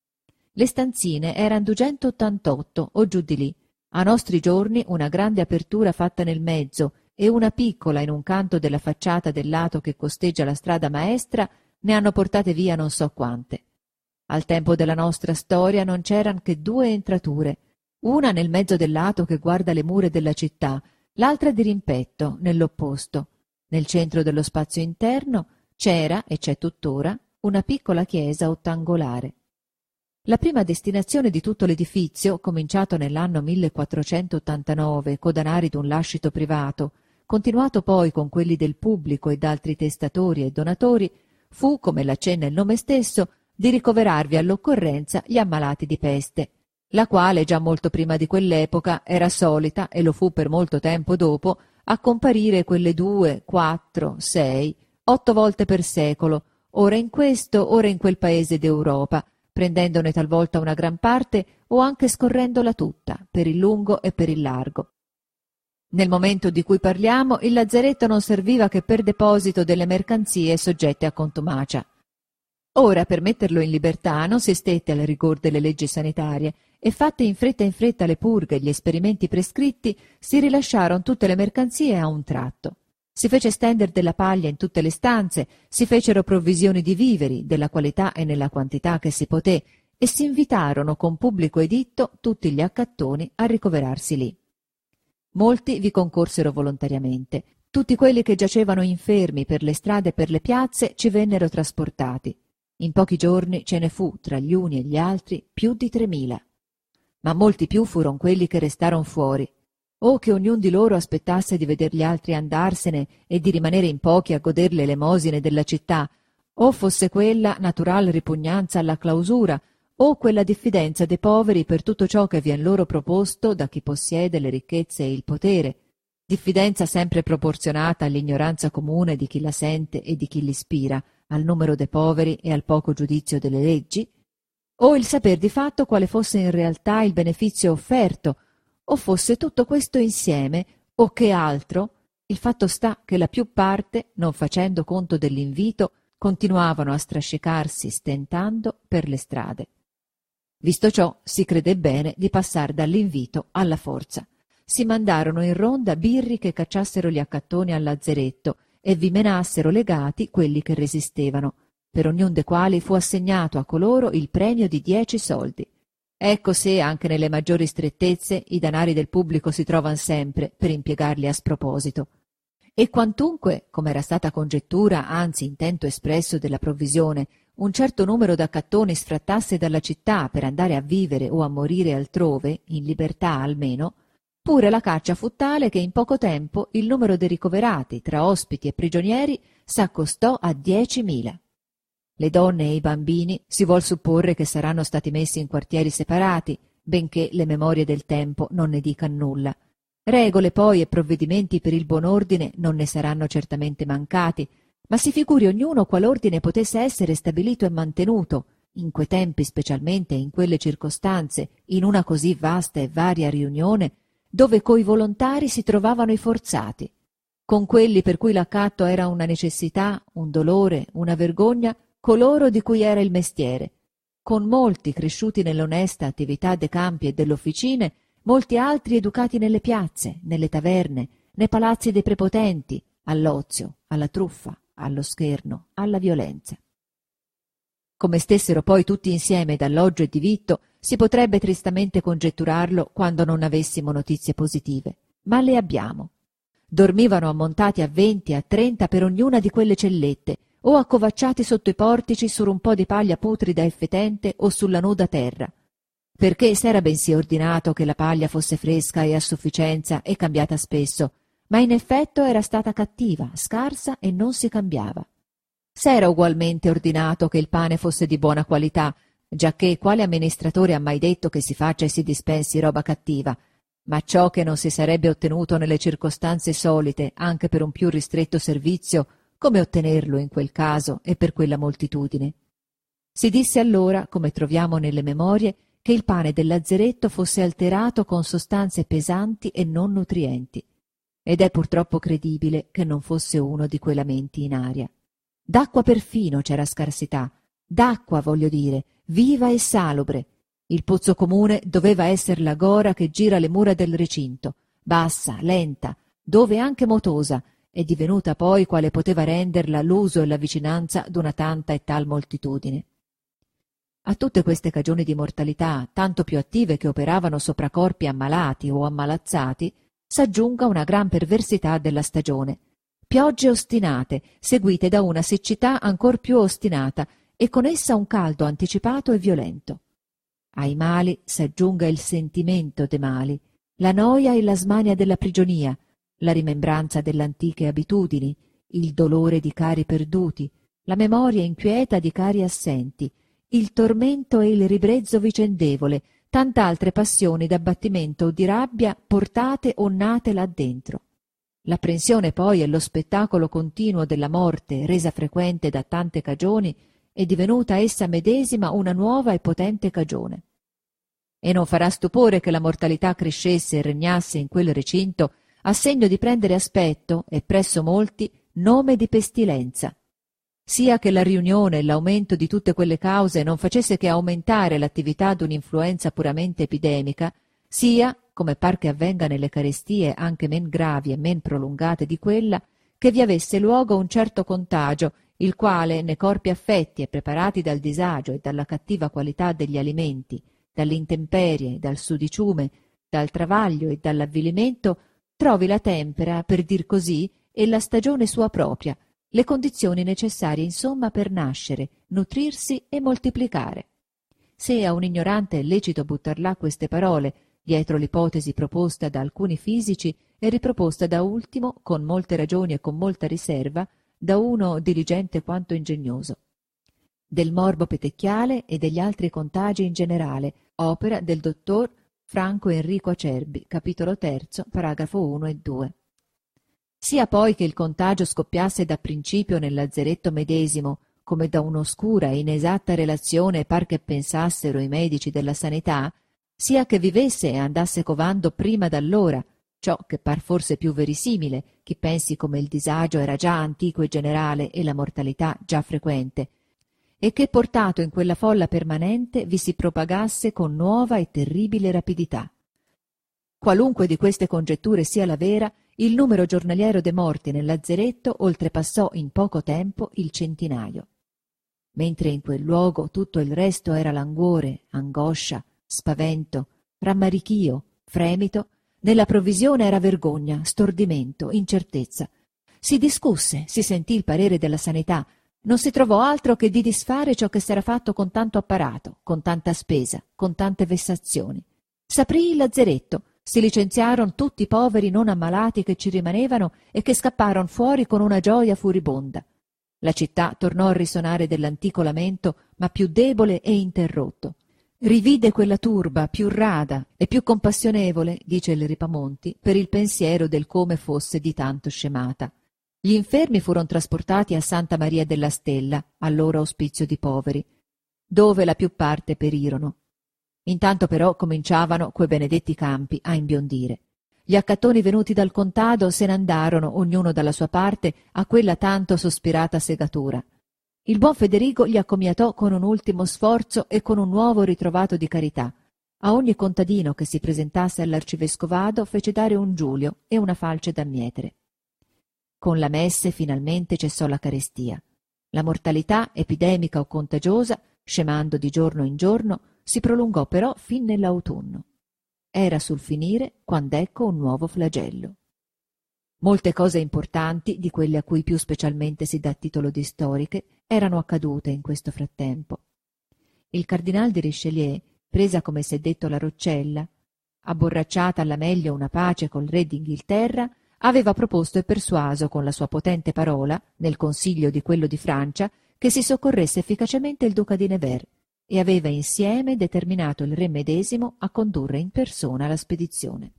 Le stanzine eran duecentottantotto o giù di lì. A nostri giorni una grande apertura fatta nel mezzo e una piccola in un canto della facciata del lato che costeggia la strada maestra ne hanno portate via non so quante. Al tempo della nostra storia non c'eran che due entrature, una nel mezzo del lato che guarda le mura della città, l'altra di rimpetto, nell'opposto. Nel centro dello spazio interno c'era, e c'è tuttora, una piccola chiesa ottangolare. La prima destinazione di tutto l'edifizio, cominciato nell'anno millequattrocentottantanove co danari d'un lascito privato, continuato poi con quelli del pubblico e d'altri testatori e donatori, fu, come l'accenna il nome stesso, di ricoverarvi all'occorrenza gli ammalati di peste, la quale già molto prima di quell'epoca era solita, e lo fu per molto tempo dopo, a comparire quelle due, quattro, sei, otto volte per secolo, ora in questo, ora in quel paese d'Europa, prendendone talvolta una gran parte o anche scorrendola tutta, per il lungo e per il largo. Nel momento di cui parliamo, il lazzeretto non serviva che per deposito delle mercanzie soggette a contumacia. Ora, per metterlo in libertà, non si stette al rigor delle leggi sanitarie, e fatte in fretta in fretta le purghe e gli esperimenti prescritti, si rilasciarono tutte le mercanzie a un tratto. Si fece stender della paglia in tutte le stanze, si fecero provvisioni di viveri, della qualità e nella quantità che si poté, e si invitarono con pubblico editto tutti gli accattoni a ricoverarsi lì. Molti vi concorsero volontariamente. Tutti quelli che giacevano infermi per le strade e per le piazze ci vennero trasportati. In pochi giorni ce ne fu, tra gli uni e gli altri, più di tremila. Ma molti più furono quelli che restarono fuori. Oh, che ognun di loro aspettasse di veder gli altri andarsene e di rimanere in pochi a goder le elemosine della città, o fosse quella natural ripugnanza alla clausura, o quella diffidenza dei poveri per tutto ciò che vien loro proposto da chi possiede le ricchezze e il potere, diffidenza sempre proporzionata all'ignoranza comune di chi la sente e di chi l'ispira, al numero dei poveri e al poco giudizio delle leggi, o il saper di fatto quale fosse in realtà il benefizio offerto, o fosse tutto questo insieme, o che altro. Il fatto sta che la più parte, non facendo conto dell'invito, continuavano a strascicarsi stentando per le strade. Visto ciò, si credé bene di passar dall'invito alla forza. si mandarono in ronda birri che cacciassero gli accattoni al lazzeretto e vi menassero legati quelli che resistevano, per ognun dei quali fu assegnato a coloro il premio di dieci soldi. Ecco se, anche nelle maggiori strettezze, i danari del pubblico si trovan sempre per impiegarli a sproposito. E quantunque, come era stata congettura, anzi intento espresso della provvisione, un certo numero d'accattoni sfrattasse dalla città per andare a vivere o a morire altrove, in libertà almeno, pure la caccia fu tale che in poco tempo il numero dei ricoverati, tra ospiti e prigionieri, s'accostò a diecimila. Le donne e i bambini si vuol supporre che saranno stati messi in quartieri separati, benché le memorie del tempo non ne dican nulla. Regole poi e provvedimenti per il buon ordine non ne saranno certamente mancati, ma si figuri ognuno qual ordine potesse essere stabilito e mantenuto, in quei tempi specialmente e in quelle circostanze, in una così vasta e varia riunione, dove coi volontari si trovavano i forzati, con quelli per cui l'accatto era una necessità, un dolore, una vergogna, coloro di cui era il mestiere, con molti cresciuti nell'onesta attività dei campi e delle officine, molti altri educati nelle piazze, nelle taverne, nei palazzi dei prepotenti, all'ozio, alla truffa, allo scherno, alla violenza. Come stessero poi tutti insieme d'alloggio e di vitto, si potrebbe tristamente congetturarlo quando non avessimo notizie positive, ma le abbiamo. Dormivano ammontati a venti, a trenta per ognuna di quelle cellette, o accovacciati sotto i portici su un po' di paglia putrida e fetente o sulla nuda terra, perché s'era bensì ordinato che la paglia fosse fresca e a sufficienza e cambiata spesso, ma in effetto era stata cattiva, scarsa e non si cambiava. S'era ugualmente ordinato che il pane fosse di buona qualità, giacché quale amministratore ha mai detto che si faccia e si dispensi roba cattiva, ma ciò che non si sarebbe ottenuto nelle circostanze solite anche per un più ristretto servizio, come ottenerlo in quel caso e per quella moltitudine? Si disse allora, come troviamo nelle memorie, che il pane del lazzeretto fosse alterato con sostanze pesanti e non nutrienti, ed è purtroppo credibile che non fosse uno di quei lamenti in aria. D'acqua perfino c'era scarsità, d'acqua voglio dire, viva e salubre. Il pozzo comune doveva essere la gora che gira le mura del recinto, bassa, lenta, dove anche motosa, è divenuta poi quale poteva renderla l'uso e la vicinanza d'una tanta e tal moltitudine. A tutte queste cagioni di mortalità, tanto più attive che operavano sopra corpi ammalati o ammalazzati, s'aggiunga una gran perversità della stagione. Piogge ostinate, seguite da una siccità ancor più ostinata, e con essa un caldo anticipato e violento. Ai mali s'aggiunga il sentimento de mali, la noia e la smania della prigionia, la rimembranza delle antiche abitudini, il dolore di cari perduti, la memoria inquieta di cari assenti, il tormento e il ribrezzo vicendevole, tant'altre passioni d'abbattimento o di rabbia portate o nate là dentro. L'apprensione poi e lo spettacolo continuo della morte, resa frequente da tante cagioni, è divenuta essa medesima una nuova e potente cagione. E non farà stupore che la mortalità crescesse e regnasse in quel recinto a segno di prendere aspetto, e presso molti, nome di pestilenza, sia che la riunione e l'aumento di tutte quelle cause non facesse che aumentare l'attività d'un'influenza puramente epidemica, sia, come par che avvenga nelle carestie anche men gravi e men prolungate di quella, che vi avesse luogo un certo contagio, il quale, nei corpi affetti e preparati dal disagio e dalla cattiva qualità degli alimenti, dall'intemperie, dal sudiciume, dal travaglio e dall'avvilimento, trovi la tempera, per dir così, e la stagione sua propria, le condizioni necessarie insomma per nascere, nutrirsi e moltiplicare. Se a un ignorante è lecito buttar là queste parole, dietro l'ipotesi proposta da alcuni fisici e riproposta da ultimo, con molte ragioni e con molta riserva, da uno diligente quanto ingegnoso. Del morbo petecchiale e degli altri contagi in generale, opera del dottor Franco Enrico Acerbi, capitolo terzo, paragrafo uno e due. Sia poi che il contagio scoppiasse da principio nel lazzeretto medesimo, come da un'oscura e inesatta relazione par che pensassero i medici della sanità, sia che vivesse e andasse covando prima d'allora, ciò che par forse più verosimile, chi pensi come il disagio era già antico e generale e la mortalità già frequente, e che portato in quella folla permanente vi si propagasse con nuova e terribile rapidità. Qualunque di queste congetture sia la vera, il numero giornaliero dei morti nel lazzeretto oltrepassò in poco tempo il centinaio. Mentre in quel luogo tutto il resto era languore, angoscia, spavento, rammarichio, fremito, nella provvisione era vergogna, stordimento, incertezza. Si discusse, si sentì il parere della sanità, non si trovò altro che di disfare ciò che s'era fatto con tanto apparato, con tanta spesa, con tante vessazioni. S'aprì il lazzeretto, si licenziarono tutti i poveri non ammalati che ci rimanevano e che scapparono fuori con una gioia furibonda. La città tornò a risonare dell'antico lamento, ma più debole e interrotto. Rivide quella turba più rada e più compassionevole, dice il Ripamonti, per il pensiero del come fosse di tanto scemata. Gli infermi furono trasportati a Santa Maria della Stella, allora ospizio di poveri, dove la più parte perirono. Intanto però cominciavano quei benedetti campi a imbiondire. Gli accattoni venuti dal contado se ne andarono, ognuno dalla sua parte, a quella tanto sospirata segatura. Il buon Federigo li accomiatò con un ultimo sforzo e con un nuovo ritrovato di carità. A ogni contadino che si presentasse all'arcivescovado fece dare un giulio e una falce da mietere. Con la messe finalmente cessò la carestia. La mortalità, epidemica o contagiosa, scemando di giorno in giorno, si prolungò però fin nell'autunno. Era sul finire quand'ecco un nuovo flagello. Molte cose importanti, di quelle a cui più specialmente si dà titolo di storiche, erano accadute in questo frattempo. Il cardinal di Richelieu, presa come s'è detto la Roccella, abborracciata alla meglio una pace col re d'Inghilterra, aveva proposto e persuaso con la sua potente parola, nel consiglio di quello di Francia, che si soccorresse efficacemente il duca di Nevers, e aveva insieme determinato il re medesimo a condurre in persona la spedizione.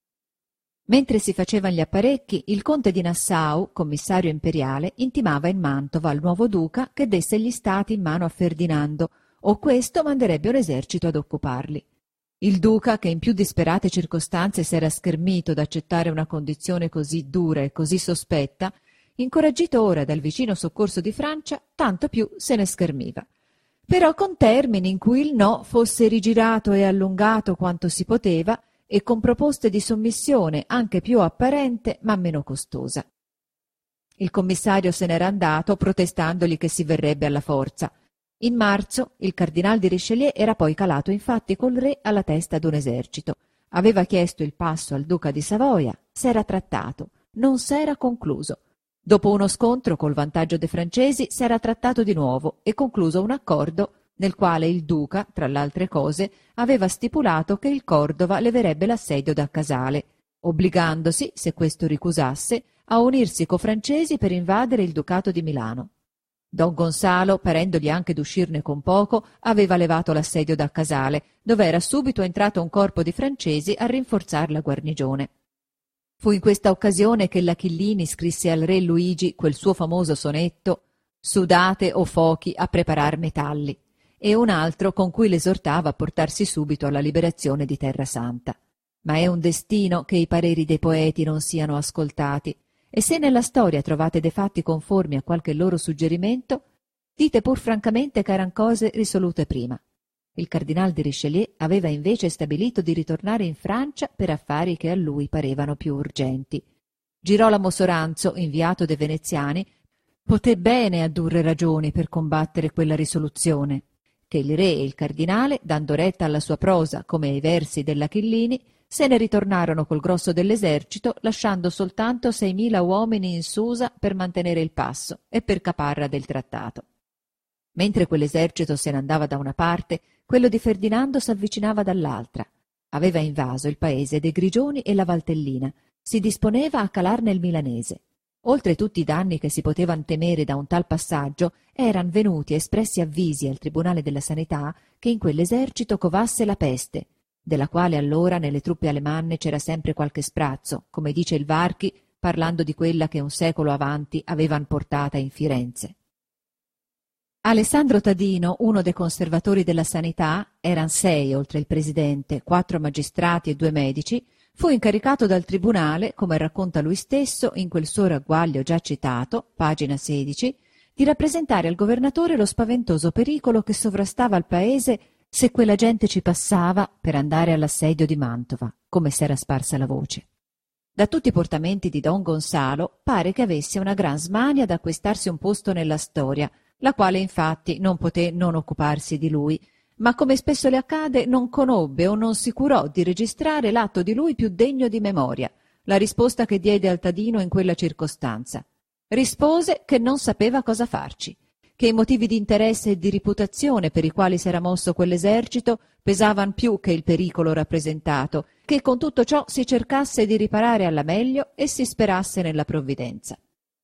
Mentre si facevano gli apparecchi, il conte di Nassau, commissario imperiale, intimava in Mantova al nuovo duca che desse gli stati in mano a Ferdinando, o questo manderebbe un esercito ad occuparli. Il duca, che in più disperate circostanze s'era schermito d'accettare una condizione così dura e così sospetta, incoraggito ora dal vicino soccorso di Francia, tanto più se ne schermiva. Però con termini in cui il no fosse rigirato e allungato quanto si poteva e con proposte di sommissione anche più apparente ma meno costosa. Il commissario se n'era andato protestandogli che si verrebbe alla forza. In marzo il cardinal di Richelieu era poi calato infatti col re alla testa d'un esercito. Aveva chiesto il passo al duca di Savoia, s'era trattato, non s'era concluso. Dopo uno scontro col vantaggio dei francesi s'era trattato di nuovo e concluso un accordo nel quale il duca, tra l'altre cose, aveva stipulato che il Cordova leverebbe l'assedio da Casale, obbligandosi, se questo ricusasse, a unirsi co' francesi per invadere il ducato di Milano. Don Gonzalo, parendogli anche d'uscirne con poco, aveva levato l'assedio da Casale, dove era subito entrato un corpo di francesi a rinforzar la guarnigione. Fu in questa occasione che l'Achillini scrisse al re Luigi quel suo famoso sonetto «Sudate, o fochi, a preparar metalli», e un altro con cui l'esortava a portarsi subito alla liberazione di Terra Santa. Ma è un destino che i pareri dei poeti non siano ascoltati, e se nella storia trovate dei fatti conformi a qualche loro suggerimento, dite pur francamente che eran cose risolute prima. Il cardinal di Richelieu aveva invece stabilito di ritornare in Francia per affari che a lui parevano più urgenti. Girolamo Soranzo, inviato dai veneziani, poté bene addurre ragioni per combattere quella risoluzione, che il re e il cardinale, dando retta alla sua prosa come ai versi dell'Achillini, se ne ritornarono col grosso dell'esercito, lasciando soltanto seimila uomini in Susa per mantenere il passo e per caparra del trattato. Mentre quell'esercito se ne andava da una parte, quello di Ferdinando s'avvicinava dall'altra. Aveva invaso il paese dei Grigioni e la Valtellina, si disponeva a calarne il milanese. Oltre tutti i danni che si potevan temere da un tal passaggio, eran venuti espressi avvisi al Tribunale della Sanità che in quell'esercito covasse la peste, della quale allora nelle truppe alemanne c'era sempre qualche sprazzo, come dice il Varchi, parlando di quella che un secolo avanti avevan portata in Firenze. Alessandro Tadino, uno dei conservatori della sanità, eran sei oltre il presidente, quattro magistrati e due medici, fu incaricato dal tribunale, come racconta lui stesso in quel suo ragguaglio già citato, pagina sedici, di rappresentare al governatore lo spaventoso pericolo che sovrastava al paese se quella gente ci passava per andare all'assedio di Mantova, come s'era sparsa la voce. Da tutti i portamenti di don Gonzalo pare che avesse una gran smania ad acquistarsi un posto nella storia, la quale infatti non poté non occuparsi di lui, ma come spesso le accade non conobbe o non si curò di registrare l'atto di lui più degno di memoria, la risposta che diede al Tadino in quella circostanza. Rispose che non sapeva cosa farci, che i motivi di interesse e di reputazione per i quali s'era mosso quell'esercito pesavan più che il pericolo rappresentato, che con tutto ciò si cercasse di riparare alla meglio e si sperasse nella provvidenza.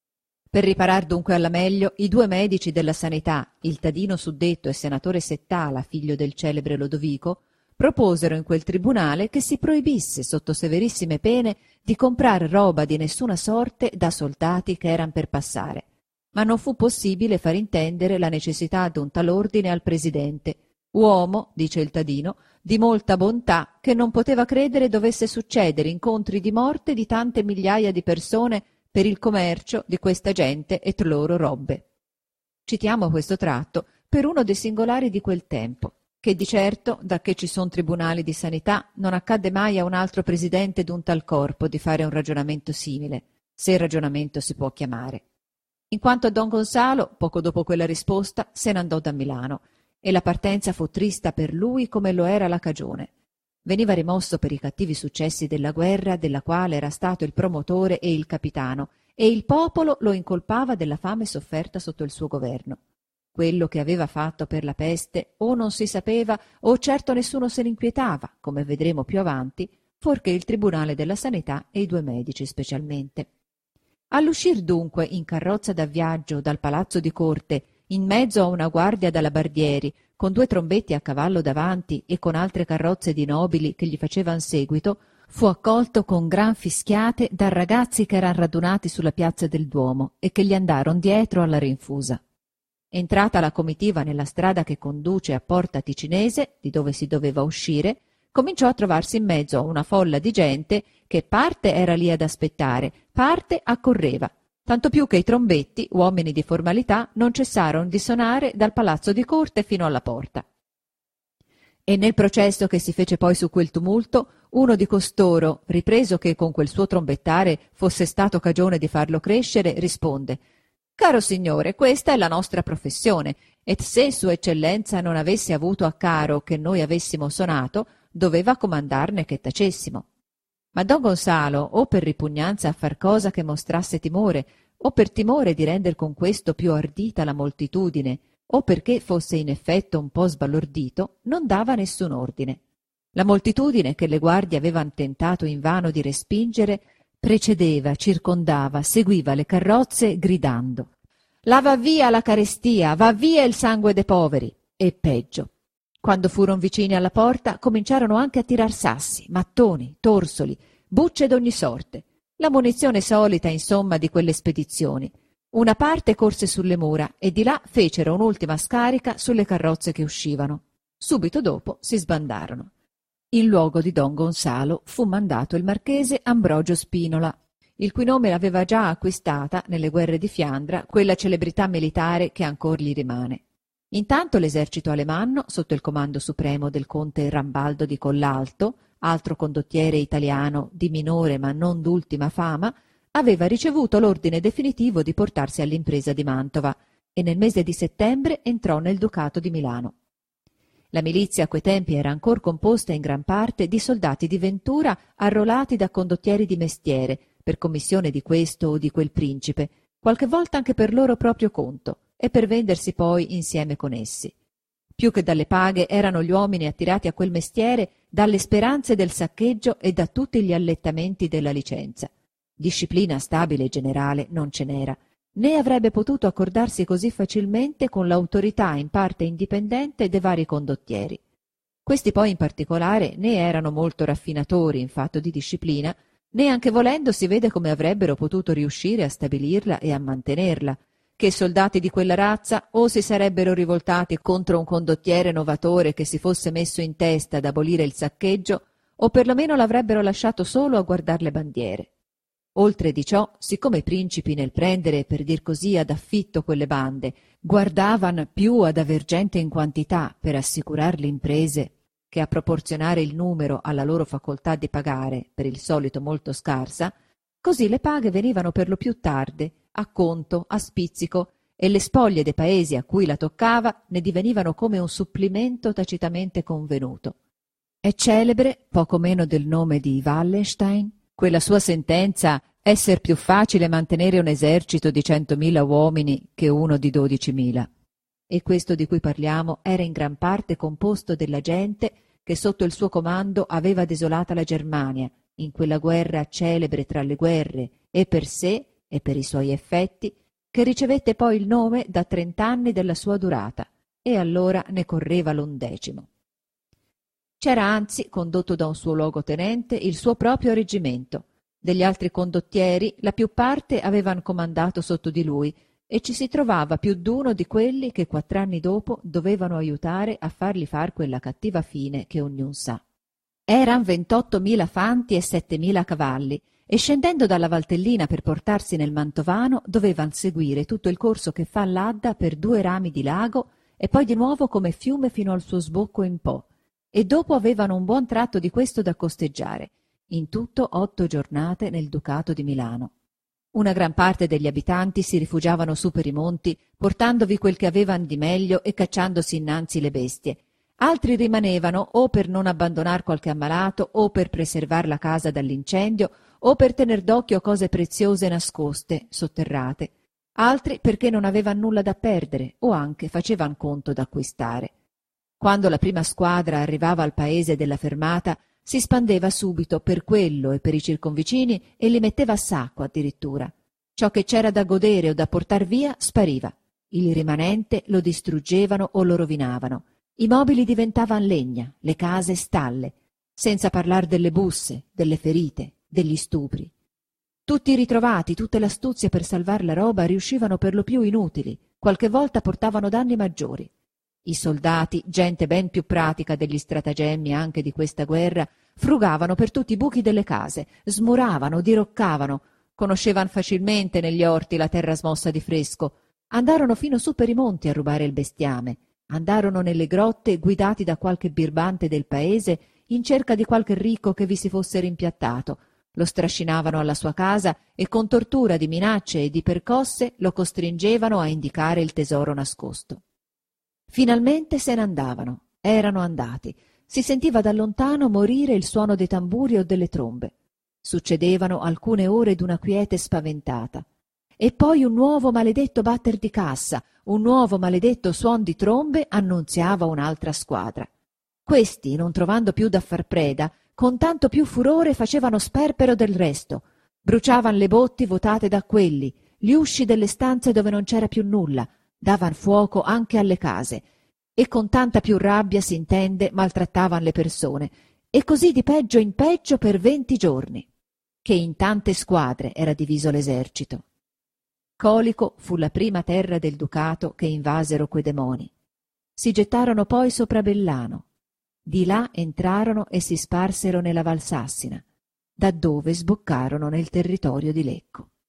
Per riparar dunque alla meglio, i due medici della sanità, il Tadino suddetto e senatore Settala, figlio del celebre Lodovico, proposero in quel tribunale che si proibisse sotto severissime pene di comprar roba di nessuna sorte da soldati che eran per passare. Ma non fu possibile far intendere la necessità d'un tal ordine al presidente, uomo, dice il Tadino, di molta bontà, che non poteva credere dovesse succedere incontri di morte di tante migliaia di persone per il commercio di questa gente et loro robbe. Citiamo questo tratto per uno dei singolari di quel tempo, che di certo, da che ci son tribunali di sanità, non accadde mai a un altro presidente d'un tal corpo di fare un ragionamento simile, se il ragionamento si può chiamare. In quanto a don Gonzalo, poco dopo quella risposta, se n'andò da Milano, e la partenza fu trista per lui come lo era la cagione. Veniva rimosso per i cattivi successi della guerra della quale era stato il promotore e il capitano, e il popolo lo incolpava della fame sofferta sotto il suo governo. Quello che aveva fatto per la peste o non si sapeva o certo nessuno se ne inquietava, come vedremo più avanti, fuorché il Tribunale della Sanità e i due medici specialmente. All'uscir dunque in carrozza da viaggio dal palazzo di corte, in mezzo a una guardia d'alabardieri, con due trombetti a cavallo davanti e con altre carrozze di nobili che gli facevan seguito, fu accolto con gran fischiate da ragazzi che eran radunati sulla piazza del Duomo e che gli andaron dietro alla rinfusa. Entrata la comitiva nella strada che conduce a Porta Ticinese, di dove si doveva uscire, cominciò a trovarsi in mezzo a una folla di gente che parte era lì ad aspettare, parte accorreva, tanto più che i trombetti, uomini di formalità, non cessarono di sonare dal palazzo di corte fino alla porta. E nel processo che si fece poi su quel tumulto, uno di costoro, ripreso che con quel suo trombettare fosse stato cagione di farlo crescere, risponde: «Caro signore, questa è la nostra professione, et se Sua Eccellenza non avesse avuto a caro che noi avessimo sonato, doveva comandarne che tacessimo». Ma don Gonzalo, o per ripugnanza a far cosa che mostrasse timore, o per timore di render con questo più ardita la moltitudine, o perché fosse in effetto un po' sbalordito, non dava nessun ordine. La moltitudine che le guardie avevan tentato invano di respingere precedeva, circondava, seguiva le carrozze gridando: «La va via la carestia, va via il sangue dei poveri!» E peggio. Quando furono vicini alla porta, cominciarono anche a tirar sassi, mattoni, torsoli, bucce d'ogni sorte, la munizione solita, insomma, di quelle spedizioni. Una parte corse sulle mura e di là fecero un'ultima scarica sulle carrozze che uscivano. Subito dopo si sbandarono. In luogo di don Gonzalo fu mandato il marchese Ambrogio Spinola, il cui nome aveva già acquistata, nelle guerre di Fiandra, quella celebrità militare che ancor gli rimane. Intanto l'esercito alemanno, sotto il comando supremo del conte Rambaldo di Collalto, altro condottiere italiano di minore ma non d'ultima fama, aveva ricevuto l'ordine definitivo di portarsi all'impresa di Mantova e nel mese di settembre entrò nel Ducato di Milano. La milizia a quei tempi era ancor composta in gran parte di soldati di ventura arruolati da condottieri di mestiere, per commissione di questo o di quel principe, qualche volta anche per loro proprio conto, e per vendersi poi insieme con essi. Più che dalle paghe erano gli uomini attirati a quel mestiere dalle speranze del saccheggio e da tutti gli allettamenti della licenza. Disciplina stabile e generale non ce n'era, né avrebbe potuto accordarsi così facilmente con l'autorità in parte indipendente dei vari condottieri. Questi poi in particolare né erano molto raffinatori in fatto di disciplina, né anche volendo si vede come avrebbero potuto riuscire a stabilirla e a mantenerla, che soldati di quella razza o si sarebbero rivoltati contro un condottiere novatore che si fosse messo in testa ad abolire il saccheggio, o perlomeno l'avrebbero lasciato solo a guardar le bandiere. Oltre di ciò, siccome i principi nel prendere, per dir così, ad affitto quelle bande, guardavan più ad aver gente in quantità per assicurar le imprese che a proporzionare il numero alla loro facoltà di pagare, per il solito molto scarsa, così le paghe venivano per lo più tarde, a conto, a spizzico, e le spoglie dei paesi a cui la toccava ne divenivano come un supplimento tacitamente convenuto. È celebre, poco meno del nome di Wallenstein, quella sua sentenza esser più facile mantenere un esercito di centomila uomini che uno di dodicimila. E questo di cui parliamo era in gran parte composto della gente che sotto il suo comando aveva desolata la Germania, in quella guerra celebre tra le guerre, e per sé e per i suoi effetti, che ricevette poi il nome da trent'anni della sua durata, e allora ne correva l'undecimo. C'era anzi, condotto da un suo luogotenente, il suo proprio reggimento. Degli altri condottieri la più parte avevan comandato sotto di lui, e ci si trovava più d'uno di quelli che quattr'anni dopo dovevano aiutare a fargli far quella cattiva fine che ognun sa. Eran ventottomila fanti e settemila cavalli, e scendendo dalla Valtellina per portarsi nel Mantovano dovevan seguire tutto il corso che fa l'Adda per due rami di lago e poi di nuovo come fiume fino al suo sbocco in Po, e dopo avevano un buon tratto di questo da costeggiare, in tutto otto giornate nel Ducato di Milano. Una gran parte degli abitanti si rifugiavano su per i monti, portandovi quel che avevan di meglio e cacciandosi innanzi le bestie. Altri rimanevano o per non abbandonar qualche ammalato, o per preservar la casa dall'incendio, o per tener d'occhio cose preziose nascoste, sotterrate. Altri perché non avevan nulla da perdere, o anche facevan conto d'acquistare. Quando la prima squadra arrivava al paese della fermata, si spandeva subito per quello e per i circonvicini e li metteva a sacco addirittura. Ciò che c'era da godere o da portar via spariva. Il rimanente lo distruggevano o lo rovinavano. I mobili diventavan legna, le case stalle, senza parlar delle busse, delle ferite, degli stupri. Tutti i ritrovati, tutte l'astuzia per salvar la roba riuscivano per lo più inutili, qualche volta portavano danni maggiori. I soldati, gente ben più pratica degli stratagemmi anche di questa guerra, frugavano per tutti i buchi delle case, smuravano, diroccavano, conoscevan facilmente negli orti la terra smossa di fresco, andarono fino su per i monti a rubare il bestiame, andarono nelle grotte guidati da qualche birbante del paese in cerca di qualche ricco che vi si fosse rimpiattato, lo strascinavano alla sua casa e con tortura di minacce e di percosse lo costringevano a indicare il tesoro nascosto. Finalmente se ne andavano, erano andati, si sentiva da lontano morire il suono dei tamburi o delle trombe. Succedevano alcune ore d'una quiete spaventata. E poi un nuovo maledetto batter di cassa, un nuovo maledetto suon di trombe annunziava un'altra squadra. Questi, non trovando più da far preda, con tanto più furore facevano sperpero del resto. Bruciavan le botti vuotate da quelli, gli usci delle stanze dove non c'era più nulla, davan fuoco anche alle case, e con tanta più rabbia, s'intende, maltrattavan le persone, e così di peggio in peggio per venti giorni, che in tante squadre era diviso l'esercito. Colico fu la prima terra del ducato che invasero quei demoni. Si gettarono poi sopra Bellano. Di là entrarono e si sparsero nella Valsassina, da dove sboccarono nel territorio di Lecco.